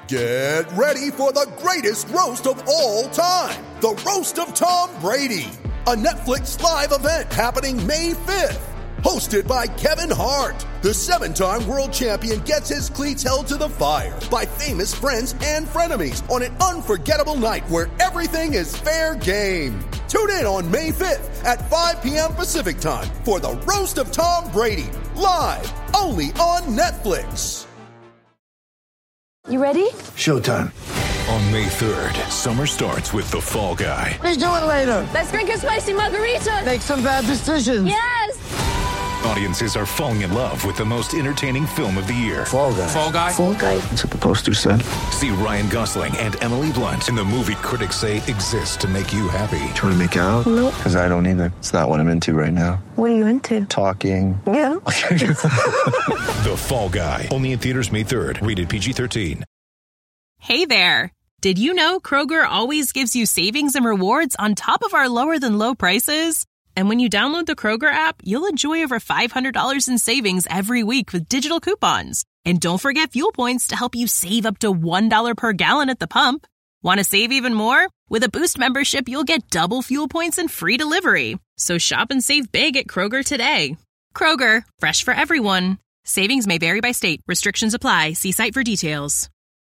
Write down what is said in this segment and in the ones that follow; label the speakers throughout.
Speaker 1: Get ready for the greatest roast of all time, the Roast of Tom Brady, a Netflix live event happening May 5th. Hosted by Kevin Hart, the 7-time world champion gets his cleats held to the fire by famous friends and frenemies on an unforgettable night where everything is fair game. Tune in on May 5th at 5 p.m. Pacific time for the Roast of Tom Brady, live only on Netflix.
Speaker 2: You ready?
Speaker 3: Showtime.
Speaker 4: On May 3rd, summer starts with The Fall Guy.
Speaker 3: Let's do it later.
Speaker 2: Let's drink a spicy margarita.
Speaker 3: Make some bad decisions.
Speaker 2: Yes.
Speaker 4: Audiences are falling in love with the most entertaining film of the year.
Speaker 3: Fall Guy.
Speaker 5: Fall Guy?
Speaker 3: Fall Guy. That's what the poster said.
Speaker 4: See Ryan Gosling and Emily Blunt in the movie critics say exists to make you happy.
Speaker 3: Trying to make it out?
Speaker 2: Nope.
Speaker 3: Because I don't either. It's not what I'm into right now.
Speaker 2: What are you into?
Speaker 3: Talking.
Speaker 2: Yeah.
Speaker 4: The Fall Guy. Only in theaters May 3rd. Rated PG-13.
Speaker 6: Hey there. Did you know Kroger always gives you savings and rewards on top of our lower than low prices? And when you download the Kroger app, you'll enjoy over $500 in savings every week with digital coupons. And don't forget fuel points to help you save up to $1 per gallon at the pump. Want to save even more? With a Boost membership, you'll get double fuel points and free delivery. So shop and save big at Kroger today. Kroger, fresh for everyone. Savings may vary by state. Restrictions apply. See site for details.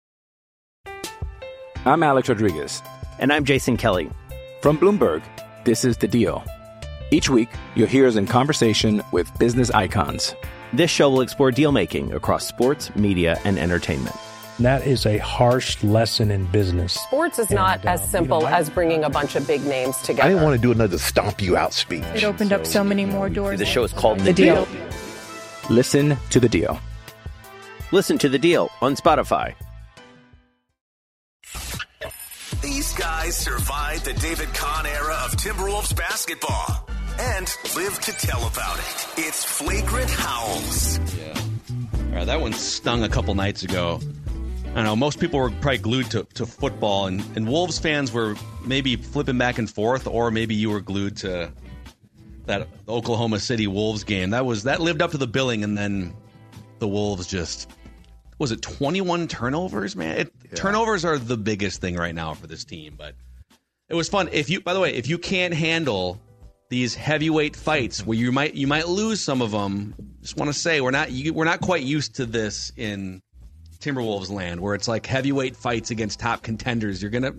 Speaker 7: I'm Alex Rodriguez.
Speaker 8: And I'm Jason Kelly.
Speaker 7: From Bloomberg, this is The Deal. Each week, you'll hear us in conversation with business icons.
Speaker 8: This show will explore deal-making across sports, media, and entertainment.
Speaker 9: That is a harsh lesson in business.
Speaker 10: Sports is not as simple as bringing a bunch of big names together.
Speaker 11: I didn't want to do another stomp you out speech.
Speaker 12: It opened up so many more doors.
Speaker 8: The show is called The Deal.
Speaker 7: Listen to The Deal.
Speaker 8: Listen to The Deal on Spotify.
Speaker 13: These guys survived the David Kahn era of Timberwolves basketball and live to tell about it. It's Flagrant Howls.
Speaker 14: Yeah. All right, that one stung a couple nights ago. I don't know, most people were probably glued to football, and Wolves fans were maybe flipping back and forth, or maybe you were glued to that Oklahoma City Wolves game. That lived up to the billing, and then the Wolves just... Was it 21 turnovers, man? Turnovers are the biggest thing right now for this team, but it was fun. By the way, if you can't handle these heavyweight fights where you might lose some of them, just want to say we're not quite used to this in Timberwolves land, where it's like heavyweight fights against top contenders. You're gonna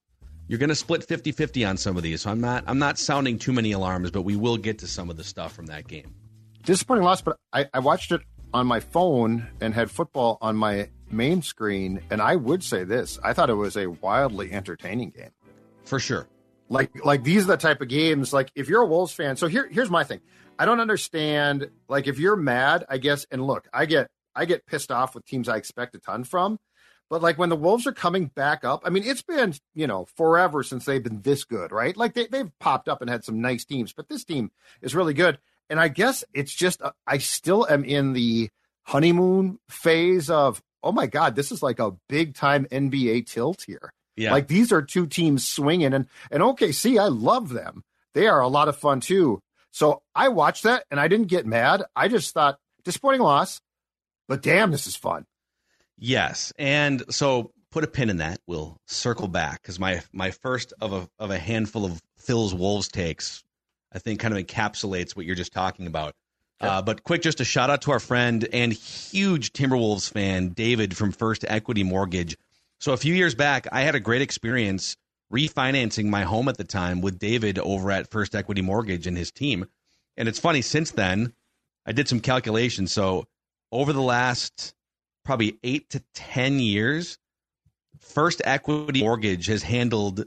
Speaker 14: split 50-50 on some of these. So I'm not sounding too many alarms, but we will get to some of the stuff from that game.
Speaker 15: Disappointing loss, but I watched it on my phone and had football on my main screen, and I would say this: I thought it was a wildly entertaining game.
Speaker 14: For sure.
Speaker 15: Like these are the type of games, like if you're a Wolves fan, so here's my thing. I don't understand, like if you're mad, I guess, and look, I get pissed off with teams I expect a ton from, but like when the Wolves are coming back up, I mean, it's been, forever since they've been this good, right? Like they've popped up and had some nice teams, but this team is really good. And I guess it's just, I still am in the honeymoon phase of, oh my God, this is like a big time NBA tilt here.
Speaker 14: Yeah.
Speaker 15: Like these are two teams swinging, and OKC, I love them. They are a lot of fun too. So I watched that and I didn't get mad. I just thought disappointing loss, but damn, this is fun.
Speaker 14: Yes. And so put a pin in that. We'll circle back because my first of a handful of Phil's Wolves takes, I think, kind of encapsulates what you're just talking about. Yep. But quick, just a shout out to our friend and huge Timberwolves fan, David from First Equity Mortgage. So a few years back, I had a great experience refinancing my home at the time with David over at First Equity Mortgage and his team. And it's funny, since then, I did some calculations. So over the last probably 8 to 10 years, First Equity Mortgage has handled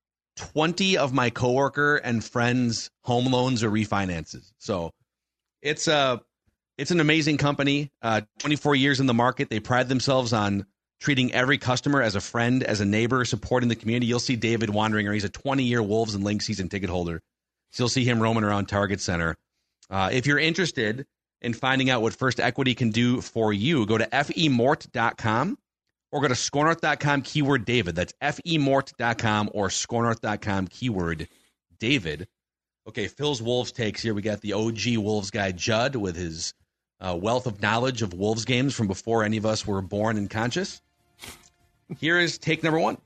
Speaker 14: 20 of my coworker and friends' home loans or refinances. So it's an amazing company. 24 years in the market. They pride themselves on treating every customer as a friend, as a neighbor, supporting the community. You'll see David wandering around. He's a 20-year Wolves and Lynx season ticket holder. So you'll see him roaming around Target Center. If you're interested in finding out what First Equity can do for you, go to femort.com. or go to scorenorth.com, keyword David. That's femort.com or scorenorth.com, keyword David. Okay, Phil's Wolves takes here. We got the OG Wolves guy, Judd, with his wealth of knowledge of Wolves games from before any of us were born and conscious. Here is take number one.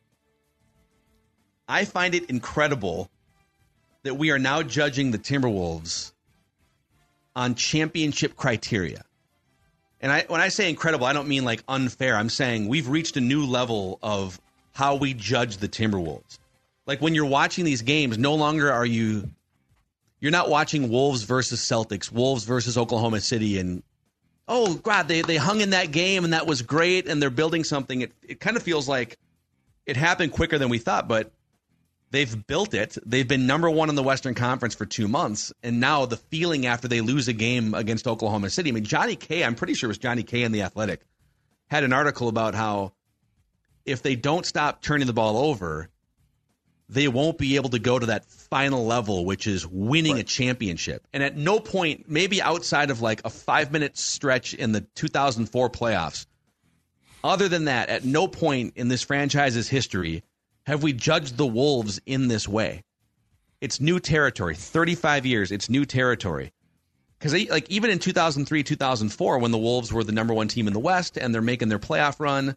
Speaker 14: I find it incredible that we are now judging the Timberwolves on championship criteria. And when I say incredible, I don't mean like unfair. I'm saying we've reached a new level of how we judge the Timberwolves. Like when you're watching these games, no longer are you're not watching Wolves versus Celtics, Wolves versus Oklahoma City, and oh God, they hung in that game and that was great and they're building something. It kind of feels like it happened quicker than we thought, but they've built it. They've been number one in the Western Conference for 2 months. And now the feeling after they lose a game against Oklahoma City. I mean, Johnny Kay, I'm pretty sure it was Johnny Kay in The Athletic, had an article about how if they don't stop turning the ball over, they won't be able to go to that final level, which is winning a championship. And at no point, maybe outside of like a 5-minute stretch in the 2004 playoffs, other than that, at no point in this franchise's history have we judged the Wolves in this way. It's new territory. 35 years, it's new territory. Because like even in 2003, 2004, when the Wolves were the number one team in the West and they're making their playoff run,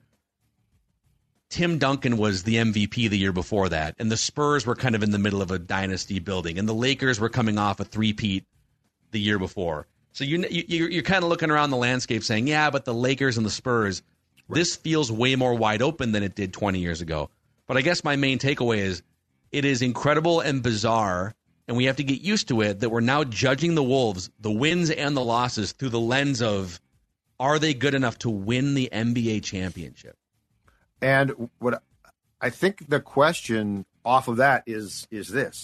Speaker 14: Tim Duncan was the MVP the year before that, and the Spurs were kind of in the middle of a dynasty building, and the Lakers were coming off a three-peat the year before. So you're kind of looking around the landscape saying, yeah, but the Lakers and the Spurs, this feels way more wide open than it did 20 years ago. But I guess my main takeaway is it is incredible and bizarre, and we have to get used to it, that we're now judging the Wolves, the wins and the losses, through the lens of, are they good enough to win the NBA championship?
Speaker 15: And what I think the question off of that is this: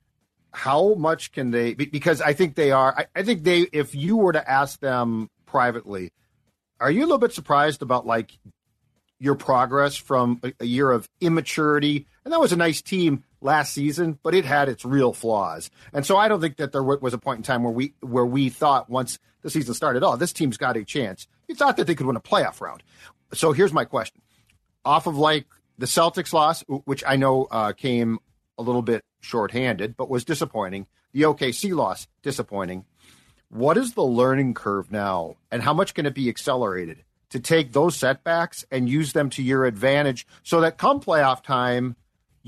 Speaker 15: how much can they? Because I think they are. I think they. If you were to ask them privately, are you a little bit surprised about like your progress from a year of immaturity? And that was a nice team last season, but it had its real flaws. And so I don't think that there was a point in time where we thought once the season started, oh, this team's got a chance. You thought that they could win a playoff round. So here's my question. Off of like the Celtics loss, which I know came a little bit shorthanded, but was disappointing. The OKC loss, disappointing. What is the learning curve now, and how much can it be accelerated to take those setbacks and use them to your advantage so that come playoff time,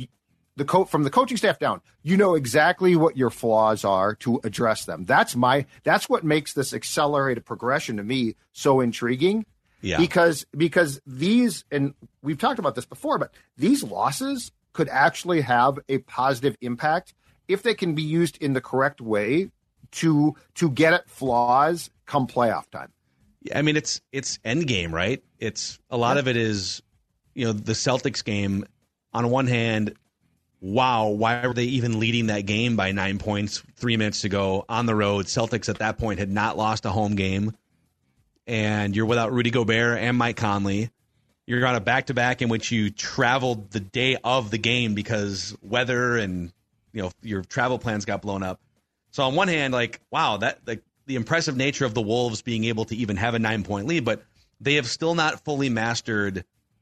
Speaker 15: from the coaching staff down, you know exactly what your flaws are to address them. That's what makes this accelerated progression to me so intriguing. Yeah. Because these, and we've talked about this before, but these losses could actually have a positive impact if they can be used in the correct way to get at flaws come playoff time.
Speaker 14: I mean, it's end game, right? It's a lot of it is, the Celtics game. On one hand, wow, why were they even leading that game by 9 points 3 minutes to go on the road? Celtics at that point had not lost a home game. And you're without Rudy Gobert and Mike Conley. You're on a back-to-back in which you traveled the day of the game because weather and your travel plans got blown up. So on one hand, like, wow, that like the impressive nature of the Wolves being able to even have a 9-point lead, but they have still not fully mastered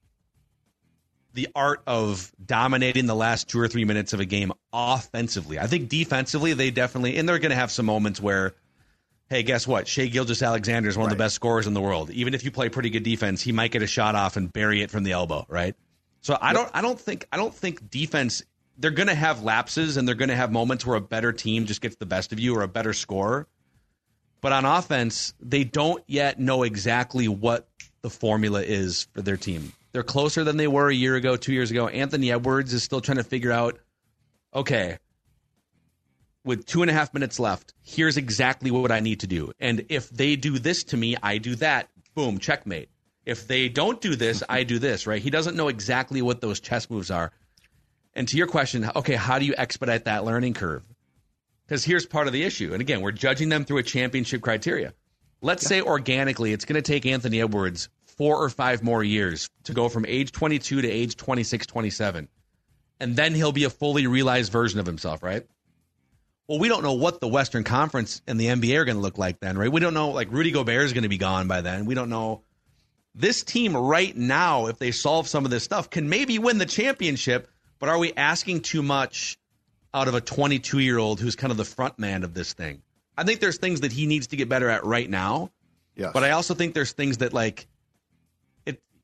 Speaker 14: the art of dominating the last 2 or 3 minutes of a game offensively. I think defensively they definitely, and they're going to have some moments where, hey, guess what? Shai Gilgeous-Alexander is one of the best scorers in the world. Even if you play pretty good defense, he might get a shot off and bury it from the elbow, right? So I don't think defense. They're going to have lapses and they're going to have moments where a better team just gets the best of you or a better scorer. But on offense, they don't yet know exactly what the formula is for their team. They're closer than they were a year ago, 2 years ago. Anthony Edwards is still trying to figure out, okay, with 2.5 minutes left, here's exactly what I need to do. And if they do this to me, I do that. Boom, checkmate. If they don't do this, I do this, right? He doesn't know exactly what those chess moves are. And to your question, okay, how do you expedite that learning curve? Because here's part of the issue. And again, we're judging them through a championship criteria. Let's say organically, it's going to take Anthony Edwards 4 or 5 more years to go from age 22 to age 26, 27. And then he'll be a fully realized version of himself, right? Well, we don't know what the Western Conference and the NBA are going to look like then, right? We don't know, like, Rudy Gobert is going to be gone by then. We don't know. This team right now, if they solve some of this stuff, can maybe win the championship, but are we asking too much out of a 22-year-old who's kind of the front man of this thing? I think there's things that he needs to get better at right now. Yes. But I also think there's things that, like,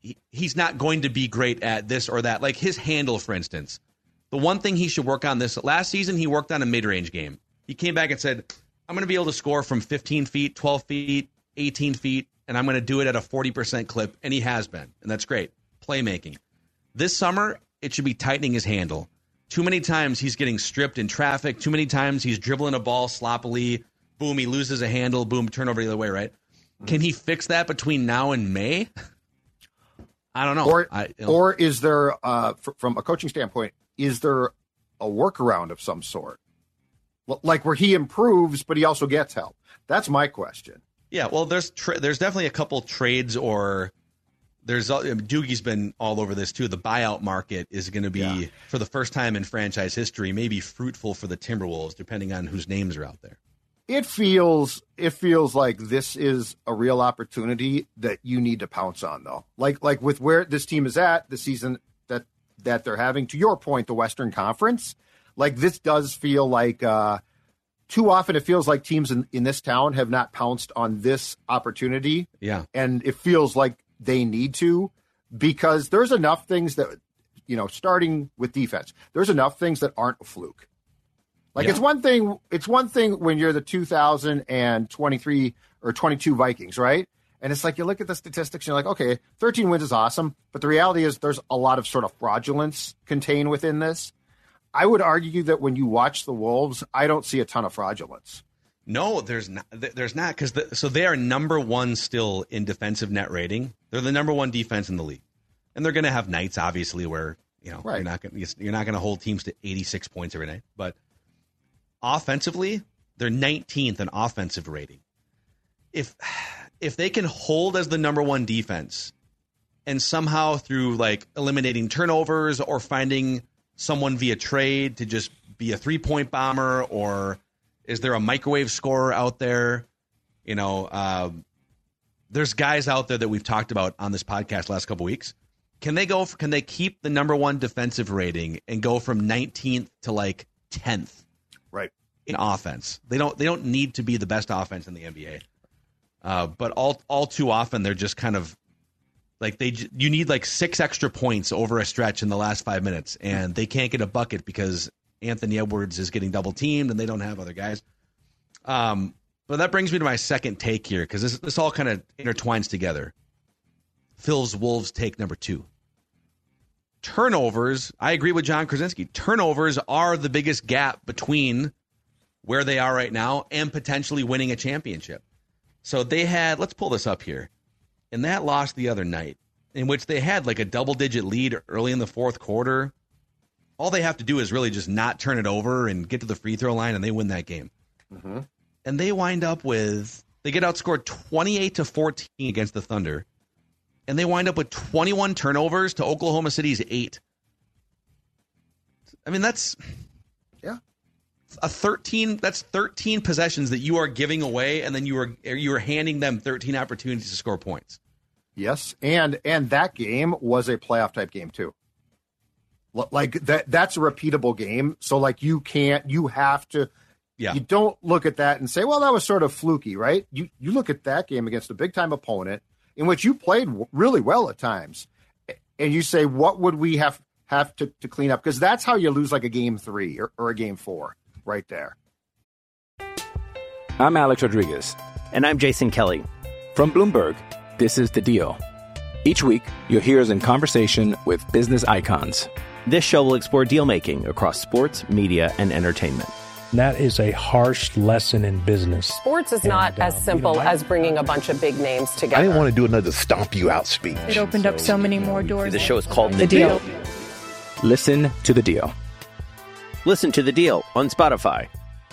Speaker 14: he's not going to be great at this or that. Like his handle, for instance. The one thing he should work on last season, he worked on a mid-range game. He came back and said, I'm going to be able to score from 15 feet, 12 feet, 18 feet, and I'm going to do it at a 40% clip, and he has been, and that's great. Playmaking. This summer, it should be tightening his handle. Too many times he's getting stripped in traffic. Too many times he's dribbling a ball sloppily. Boom, he loses a handle. Boom, turnover the other way, right? Can he fix that between now and May? I don't know.
Speaker 15: Or is there, from a coaching standpoint, is there a workaround of some sort? Like where he improves, but he also gets help? That's my question.
Speaker 14: Yeah, well, there's definitely a couple trades, or Doogie's been all over this too. The buyout market is going to be, for the first time in franchise history, maybe fruitful for the Timberwolves, depending on whose names are out there.
Speaker 15: It feels like this is a real opportunity that you need to pounce on, though. Like with where this team is at, the season that they're having, to your point, the Western Conference, like this does feel like too often it feels like teams in this town have not pounced on this opportunity.
Speaker 14: Yeah.
Speaker 15: And it feels like they need to, because there's enough things that, starting with defense, there's enough things that aren't a fluke. Like it's one thing when you're the 2023 or 22 Vikings, right? And it's like you look at the statistics and you're like, okay, 13 wins is awesome, but the reality is there's a lot of sort of fraudulence contained within this. I would argue that when you watch the Wolves, I don't see a ton of fraudulence.
Speaker 14: No, there's not, because so they are number one still in defensive net rating. They're the number one defense in the league, and they're going to have nights, obviously, where
Speaker 15: right.
Speaker 14: you're not going to hold teams to 86 points every night. But offensively, they're 19th in offensive rating. If they can hold as the number one defense, and somehow through like eliminating turnovers or finding someone via trade to just be a 3-point bomber, or is there a microwave scorer out there? There's guys out there that we've talked about on this podcast last couple weeks. Can they keep the number one defensive rating and go from 19th to like 10th?
Speaker 15: Right.
Speaker 14: In offense. They don't need to be the best offense in the NBA. But all too often they're just kind of like you need like 6 extra points over a stretch in the last 5 minutes, and they can't get a bucket because Anthony Edwards is getting double teamed and they don't have other guys. But that brings me to my second take here, because this all kind of intertwines together. Phil's Wolves take number 2. Turnovers. I agree with John Krasinski. Turnovers are the biggest gap between where they are right now and potentially winning a championship. So they had, let's pull this up here. In that loss the other night, in which they had like a double-digit lead early in the fourth quarter, all they have to do is really just not turn it over and get to the free throw line, and they win that game.
Speaker 15: Mm-hmm.
Speaker 14: And they wind up they get outscored 28-14 against the Thunder, and they wind up with 21 turnovers to Oklahoma City's 8. I mean, that's 13 possessions that you are giving away, and then you are handing them 13 opportunities to score points.
Speaker 15: Yes, and that game was a playoff type game too. Like that's a repeatable game. So like you have to. Yeah. You don't look at that and say, well, that was sort of fluky, right? You look at that game against a big time opponent in which you played really well at times, and you say, what would we have to clean up? Because that's how you lose like a game 3 or a game 4 right there.
Speaker 7: I'm Alex Rodriguez.
Speaker 8: And I'm Jason Kelly.
Speaker 7: From Bloomberg, this is The Deal. Each week, you'll hear us in conversation with business icons.
Speaker 8: This show will explore deal-making across sports, media, and entertainment.
Speaker 9: That is a harsh lesson in business.
Speaker 10: Sports is not as simple as bringing a bunch of big names together.
Speaker 11: I didn't want to do another stomp you out speech.
Speaker 12: It opened up so many more doors.
Speaker 8: The show is called The Deal.
Speaker 7: Listen to The Deal.
Speaker 8: Listen to The Deal on Spotify.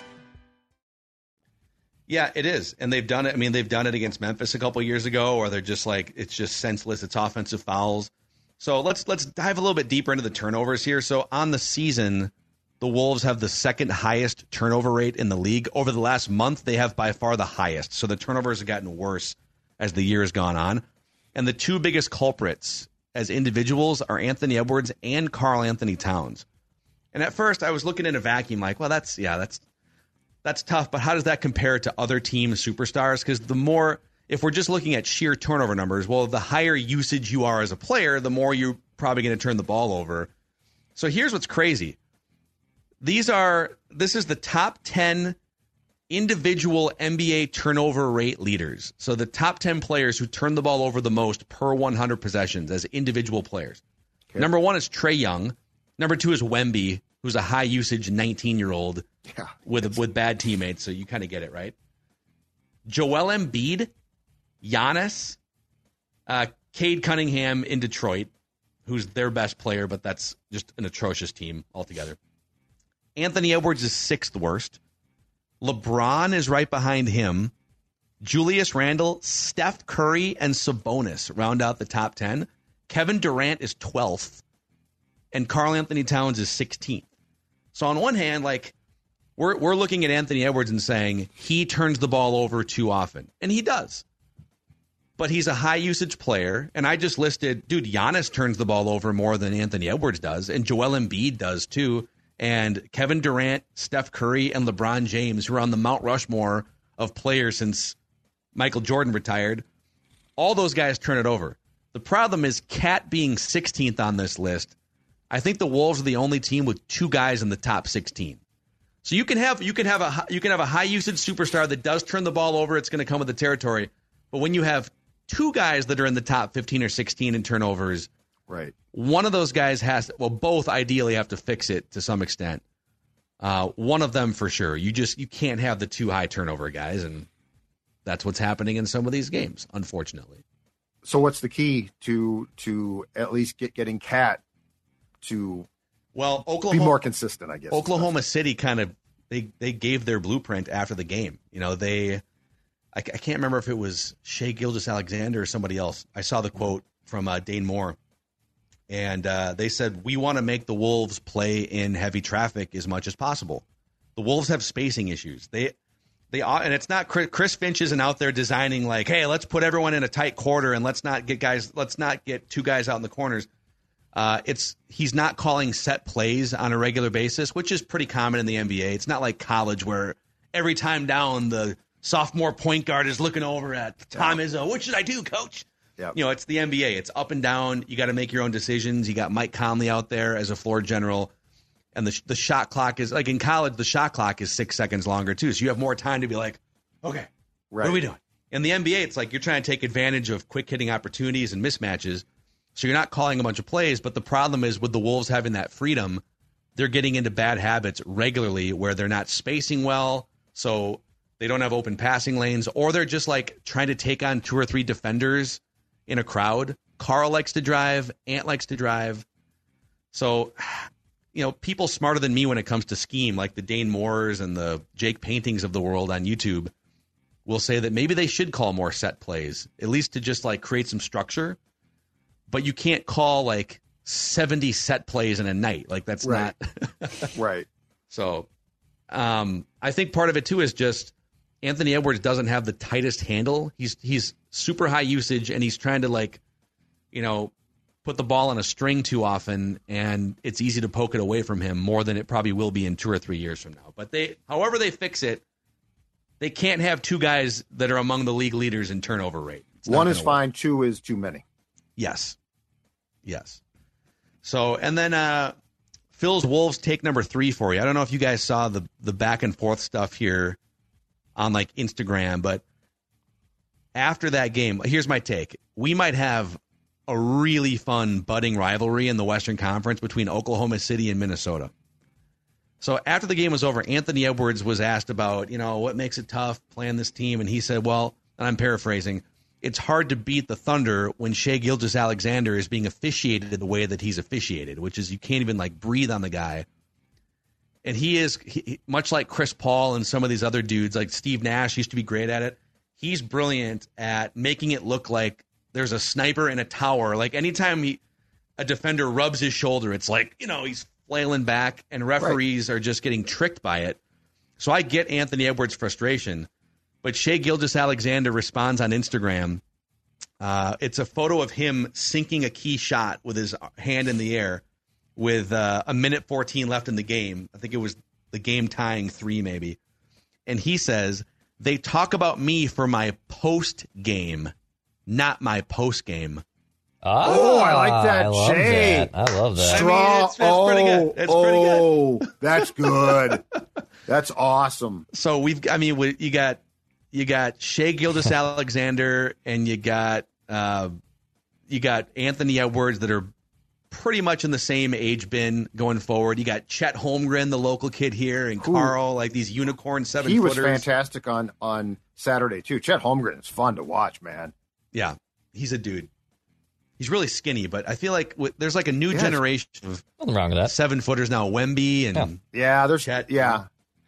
Speaker 14: Yeah, it is. And they've done it. I mean, they've done it against Memphis a couple years ago, or they're just like, it's just senseless. It's offensive fouls. So let's dive a little bit deeper into the turnovers here. So on the season, the Wolves have the second highest turnover rate in the league. Over the last month, they have by far the highest. So the turnovers have gotten worse as the year has gone on. And the two biggest culprits as individuals are Anthony Edwards and Karl Anthony Towns. And at first, I was looking in a vacuum like, well, that's tough. But how does that compare to other team superstars? Because if we're just looking at sheer turnover numbers, well, the higher usage you are as a player, the more you're probably going to turn the ball over. So here's what's crazy. This is the top 10 individual NBA turnover rate leaders. So the top 10 players who turn the ball over the most per 100 possessions as individual players. Okay. Number 1 is Trae Young. Number 2 is Wemby, who's a high usage 19-year-old with bad teammates. So you kind of get it, right? Joel Embiid, Giannis, Cade Cunningham in Detroit, who's their best player, but that's just an atrocious team altogether. Anthony Edwards is 6th worst. LeBron is right behind him. Julius Randle, Steph Curry, and Sabonis round out the top 10. Kevin Durant is 12th. And Karl Anthony Towns is 16th. So on one hand, like, we're looking at Anthony Edwards and saying he turns the ball over too often. And he does. But he's a high-usage player. And I just listed, dude, Giannis turns the ball over more than Anthony Edwards does. And Joel Embiid does, too. And Kevin Durant, Steph Curry, and LeBron James, who are on the Mount Rushmore of players since Michael Jordan retired, all those guys turn it over. The problem is Cat being 16th on this list. I think the Wolves are the only team with 2 guys in the top 16. So you can have a high usage superstar that does turn the ball over. It's going to come with the territory. But when you have 2 guys that are in the top 15 or 16 in turnovers,
Speaker 15: right?
Speaker 14: One of those guys both ideally have to fix it to some extent. One of them for sure. You can't have the 2 high turnover guys, and that's what's happening in some of these games, unfortunately.
Speaker 15: So what's the key to at least getting Cat to
Speaker 14: Oklahoma,
Speaker 15: be more consistent, I guess?
Speaker 14: Oklahoma City kind of they gave their blueprint after the game. You know, I can't remember if it was Shai Gilgeous-Alexander or somebody else. I saw the quote from Dane Moore. And they said, we want to make the Wolves play in heavy traffic as much as possible. The Wolves have spacing issues. And it's not Chris Finch isn't out there designing like, hey, let's put everyone in a tight quarter and let's not get 2 guys out in the corners. He's not calling set plays on a regular basis, which is pretty common in the NBA. It's not like college where every time down the sophomore point guard is looking over at Tom Izzo. What should I do, coach? Yep. You know, it's the NBA. It's up and down. You got to make your own decisions. You got Mike Conley out there as a floor general. And the shot clock is, like in college, the shot clock is 6 seconds longer, too. So you have more time to be like, okay, What are we doing? In the NBA, it's like you're trying to take advantage of quick hitting opportunities and mismatches. So you're not calling a bunch of plays. But the problem is with the Wolves having that freedom, they're getting into bad habits regularly where they're not spacing well. So they don't have open passing lanes, or they're just like trying to take on 2 or 3 defenders in a crowd. Carl likes to drive. Ant likes to drive. So, you know, people smarter than me when it comes to scheme, like the Dane Moores and the Jake Paintings of the world on YouTube, will say that maybe they should call more set plays, at least to just like create some structure. But you can't call like 70 set plays in a night. Like that's not
Speaker 15: right.
Speaker 14: So I think part of it too is just Anthony Edwards doesn't have the tightest handle. He's super high usage, and he's trying to, like, you know, put the ball on a string too often, and it's easy to poke it away from him more than it probably will be in 2 or 3 years from now. But however they fix it, they can't have 2 guys that are among the league leaders in turnover rate.
Speaker 15: 1 is fine, 2 is too many.
Speaker 14: Yes. So, and then Phil's Wolves take number 3 for you. I don't know if you guys saw the back and forth stuff here on like Instagram, but after that game, here's my take. We might have a really fun budding rivalry in the Western Conference between Oklahoma City and Minnesota. So after the game was over, Anthony Edwards was asked about, you know, what makes it tough playing this team. And he said, well, and I'm paraphrasing, it's hard to beat the Thunder when Shai Gilgeous-Alexander is being officiated the way that he's officiated, which is you can't even like breathe on the guy. And he much like Chris Paul and some of these other dudes, like Steve Nash used to be great at it. He's brilliant at making it look like there's a sniper in a tower. Like anytime a defender rubs his shoulder, it's like, you know, he's flailing back, and referees are just getting tricked by it. So I get Anthony Edwards' frustration, but Shai Gilgeous-Alexander responds on Instagram. It's a photo of him sinking a key shot with his hand in the air with a minute 14 left in the game. I think it was the game tying 3 maybe. And he says, They talk about me for my post game, not my post game.
Speaker 15: I like that.
Speaker 5: I love that.
Speaker 15: Straw.
Speaker 14: It's pretty good. It's pretty good.
Speaker 15: That's good. That's awesome.
Speaker 14: So you got Shai Gilgeous-Alexander and you got Anthony Edwards that are pretty much in the same age bin going forward. You got Chet Holmgren, the local kid here, and Carl, like these unicorn 7-footers.
Speaker 15: He was fantastic on Saturday too. Chet Holmgren is fun to watch, man.
Speaker 14: Yeah, he's a dude. He's really skinny, but I feel like there's like a new generation of
Speaker 5: nothing wrong with that
Speaker 14: 7-footers now. Wemby and
Speaker 15: there's
Speaker 14: Chet.
Speaker 15: Yeah.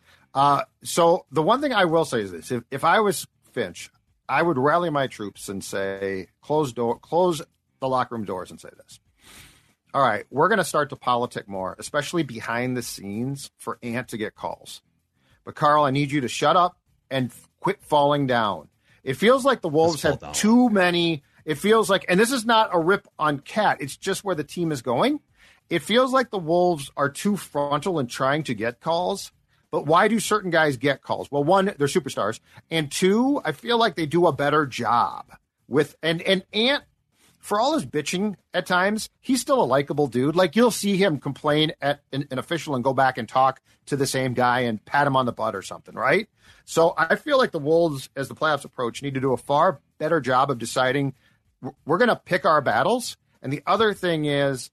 Speaker 15: So the one thing I will say is this: if I was Finch, I would rally my troops and say, close the locker room doors and say this. All right, we're going to start to politic more, especially behind the scenes for Ant to get calls. But Carl, I need you to shut up and quit falling down. It feels like the Wolves have too many. It feels like, and this is not a rip on Cat, it's just where the team is going. It feels like the Wolves are too frontal in trying to get calls. But why do certain guys get calls? Well, one, they're superstars. And two, I feel like they do a better job with, and Ant, for all his bitching at times, he's still a likable dude. Like, you'll see him complain at an official and go back and talk to the same guy and pat him on the butt or something, right? So I feel like the Wolves, as the playoffs approach, need to do a far better job of deciding we're going to pick our battles. And the other thing is,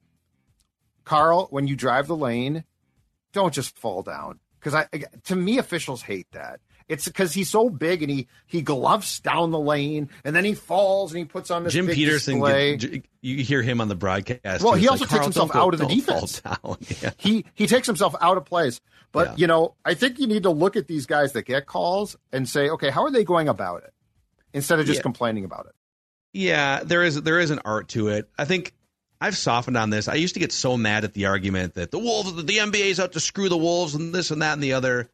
Speaker 15: Carl, when you drive the lane, don't just fall down. Because to me, officials hate that. It's because he's so big and he gloves down the lane and then he falls and he puts on this
Speaker 14: Jim
Speaker 15: big
Speaker 14: Peterson.
Speaker 15: display.
Speaker 14: You hear him on the broadcast.
Speaker 15: Well, he
Speaker 14: like,
Speaker 15: also takes himself out of the defense. Yeah. He takes himself out of plays. But, I think you need to look at these guys that get calls and say, okay, how are they going about it? Instead of just complaining about it.
Speaker 14: Yeah, there is an art to it. I think I've softened on this. I used to get so mad at the argument that the Wolves, the NBA's out to screw the Wolves and this and that and the other.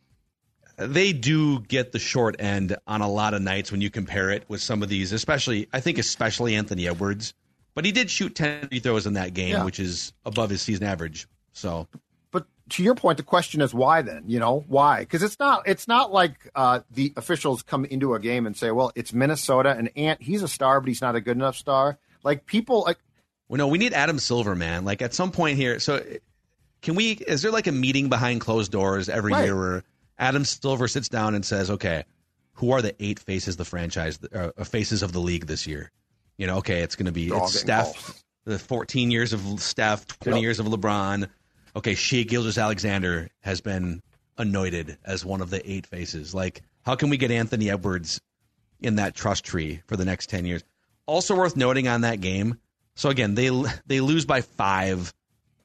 Speaker 14: They do get the short end on a lot of nights when you compare it with some of these, especially Anthony Edwards. But he did shoot 10 free throws in that game, which is above his season average. So,
Speaker 15: but to your point, the question is why then? Why? Because it's not like the officials come into a game and say, well, it's Minnesota and Ant, he's a star, but he's not a good enough star. Like, people like.
Speaker 14: Well, no, we need Adam Silver, man. Like, at some point here, so is there like a meeting behind closed doors every year where Adam Silver sits down and says, okay, who are the 8 faces of the franchise, faces of the league this year? It's going to be Steph, the 14 years of Steph, 20 years of LeBron. Okay, Shai Gilgeous-Alexander has been anointed as one of the 8 faces. Like, how can we get Anthony Edwards in that trust tree for the next 10 years? Also worth noting on that game, so again, they lose by 5.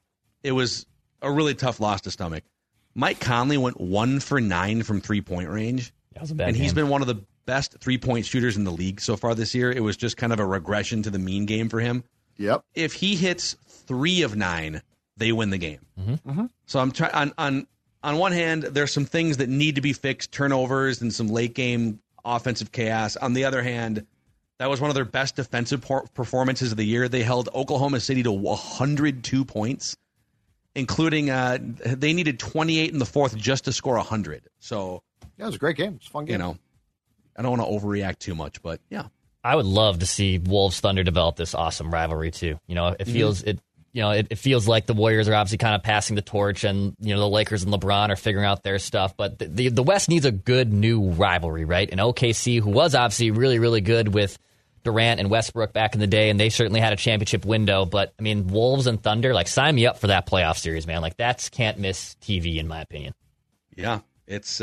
Speaker 14: It was a really tough loss to stomach. Mike Conley went 1 for 9 from 3-point range.
Speaker 5: That was a bad
Speaker 14: and
Speaker 5: game.
Speaker 14: He's been one of the best 3-point shooters in the league so far this year. It was just kind of a regression to the mean game for him.
Speaker 15: Yep.
Speaker 14: If he hits 3 of 9, they win the game.
Speaker 5: Mm-hmm. Mm-hmm.
Speaker 14: So I'm trying on one hand, there's some things that need to be fixed, turnovers and some late game offensive chaos. On the other hand, that was one of their best defensive performances of the year. They held Oklahoma City to 102 points, including they needed 28 in the fourth just to score 100. So
Speaker 15: it was a great game. It's a fun game.
Speaker 14: I don't want to overreact too much, but yeah.
Speaker 5: I would love to see Wolves Thunder develop this awesome rivalry too. It feels it feels like the Warriors are obviously kind of passing the torch, and the Lakers and LeBron are figuring out their stuff. But the West needs a good new rivalry, right? And OKC, who was obviously really, really good with Durant and Westbrook back in the day, and they certainly had a championship window. But I mean, Wolves and Thunder, like, sign me up for that playoff series, man. Like, that's can't miss TV in my opinion.
Speaker 14: Yeah, it's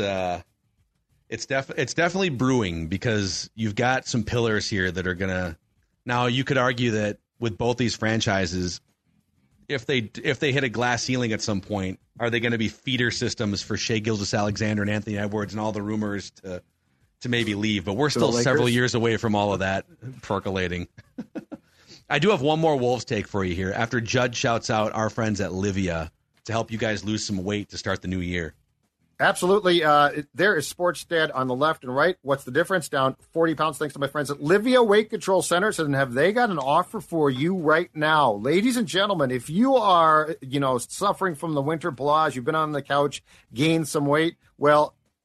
Speaker 14: definitely brewing, because you've got some pillars here that are gonna. Now you could argue that with both these franchises, if they hit a glass ceiling at some point, are they going to be feeder systems for Shai Gilgeous-Alexander and Anthony Edwards and all the rumors to maybe leave? But we're still several years away from all of that percolating. I do have one more Wolves take for you here. After Judd shouts out our friends at Livia to help you guys lose some weight to start the new year.
Speaker 15: Absolutely. There is Sports Dad on the left and right. What's the difference? Down 40 pounds thanks to my friends at Livia Weight Control Centers. And have they got an offer for you right now? Ladies and gentlemen, if you are, suffering from the winter blahs, you've been on the couch, gained some weight, well,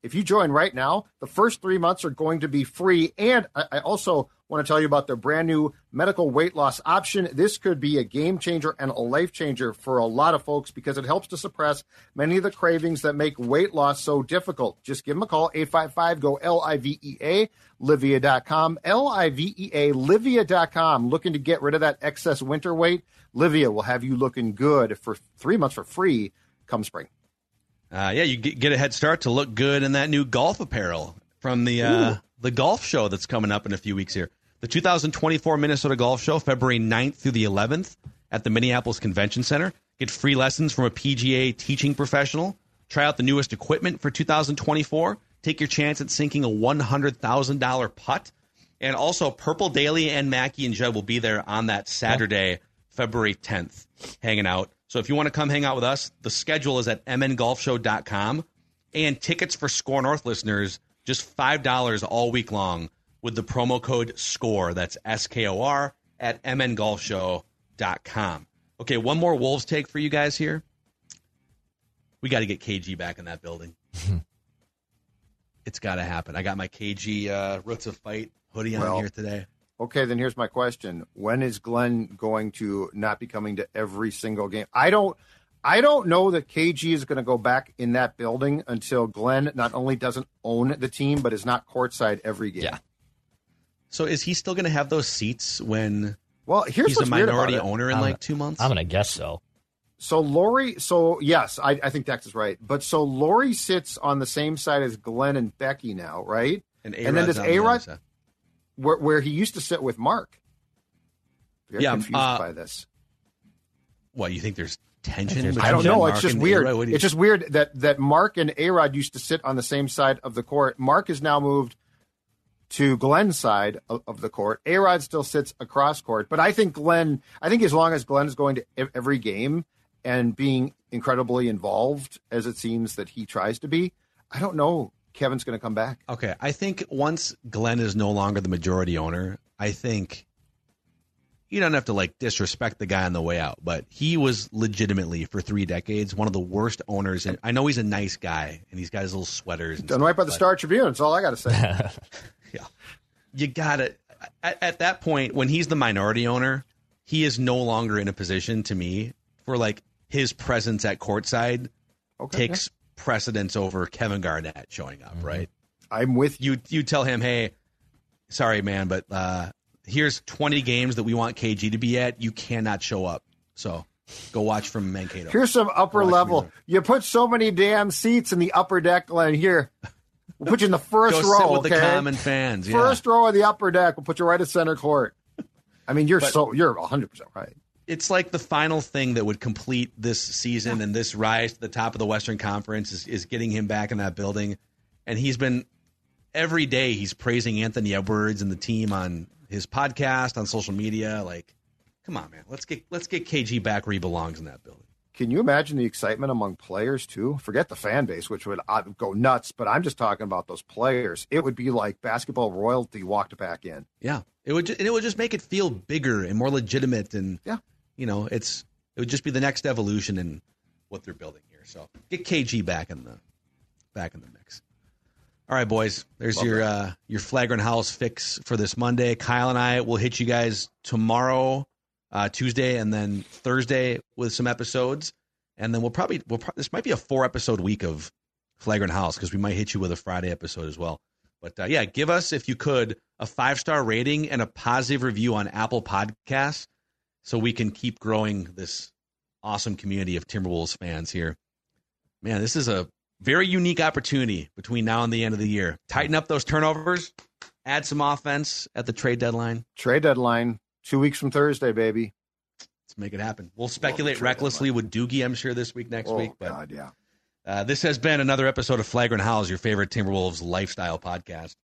Speaker 15: If you join right now, the first 3 months are going to be free. And I also want to tell you about their brand new medical weight loss option. This could be a game changer and a life changer for a lot of folks because it helps to suppress many of the cravings that make weight loss so difficult. Just give them a call, 855-GO-LIVEA, Livea.com, Livea, Livea.com. Looking to get rid of that excess winter weight? Livea will have you looking good for 3 months for free come spring.
Speaker 14: You get a head start to look good in that new golf apparel from the golf show that's coming up in a few weeks here. The 2024 Minnesota Golf Show, February 9th through the 11th at the Minneapolis Convention Center. Get free lessons from a PGA teaching professional. Try out the newest equipment for 2024. Take your chance at sinking a $100,000 putt. And also, Purple Daily and Mackie and Judd will be there on that Saturday, February 10th, hanging out. So if you want to come hang out with us, the schedule is at mngolfshow.com. And tickets for Score North listeners, just $5 all week long with the promo code SCORE. That's SKOR at mngolfshow.com. Okay, one more Wolves take for you guys here. We got to get KG back in that building. It's got to happen. I got my KG Roots of Fight hoodie on here today.
Speaker 15: Okay, then here's my question. When is Glenn going to not be coming to every single game? I don't know that KG is going to go back in that building until Glenn not only doesn't own the team, but is not courtside every game.
Speaker 14: Yeah. So is he still going to have those seats when
Speaker 15: here's
Speaker 14: he's a minority owner in like 2 months?
Speaker 5: I'm going to guess so.
Speaker 15: Yes, I think Dex is right. But so Lori sits on the same side as Glenn and Becky now, right?
Speaker 14: And
Speaker 15: then does A-Rod, where he used to sit with Mark. Very confused by this.
Speaker 14: What, you think there's tension?
Speaker 15: I don't know. It's just weird. It's just weird that Mark and A-Rod used to sit on the same side of the court. Mark has now moved to Glenn's side of the court. A-Rod still sits across court. But I think as long as Glenn is going to every game and being incredibly involved, as it seems that he tries to be, I don't know Kevin's going to come back.
Speaker 14: Okay. I think once Glenn is no longer the majority owner, I think you don't have to disrespect the guy on the way out, but he was legitimately for 3 decades one of the worst owners. And I know he's a nice guy and he's got his little sweaters.
Speaker 15: Done right by the Star Tribune. That's all I got to say.
Speaker 14: Yeah. You got to, at that point, when he's the minority owner, he is no longer in a position to me for his presence at courtside takes precedence over Kevin Garnett showing up, right?
Speaker 15: I'm with
Speaker 14: you. You tell him, hey, sorry, man, but here's 20 games that we want KG to be at. You cannot show up. So go watch from Mankato.
Speaker 15: Here's some upper level. You put so many damn seats in the upper deck, Glenn. Here, we'll put you in the first row.
Speaker 14: Sit with the common fans. Yeah.
Speaker 15: First row of the upper deck. We'll put you right at center court. I mean, you're 100% right.
Speaker 14: It's like the final thing that would complete this season and this rise to the top of the Western Conference is getting him back in that building. And he's been every day he's praising Anthony Edwards and the team on his podcast, on social media. Come on, man. Let's get KG back where he belongs in that building.
Speaker 15: Can you imagine the excitement among players too? Forget the fan base, which would go nuts, but I'm just talking about those players. It would be like basketball royalty walked back in.
Speaker 14: Yeah, it would just make it feel bigger and more legitimate, and it would just be the next evolution in what they're building here. So get KG back in the mix. All right, boys. There's your Flagrant Howls fix for this Monday. Kyle and I will hit you guys tomorrow. Tuesday and then Thursday with some episodes, and then we'll probably this might be a 4-episode week of Flagrant Howls because we might hit you with a Friday episode as well. But give us, if you could, a 5-star rating and a positive review on Apple Podcasts so we can keep growing this awesome community of Timberwolves fans here. Man, this is a very unique opportunity between now and the end of the year. Tighten up those turnovers, add some offense at the trade deadline.
Speaker 15: 2 weeks from Thursday, baby.
Speaker 14: Let's make it happen. We'll speculate recklessly with Doogie, I'm sure, this week, next week. But
Speaker 15: God, yeah.
Speaker 14: This has been another episode of Flagrant Howls, your favorite Timberwolves lifestyle podcast.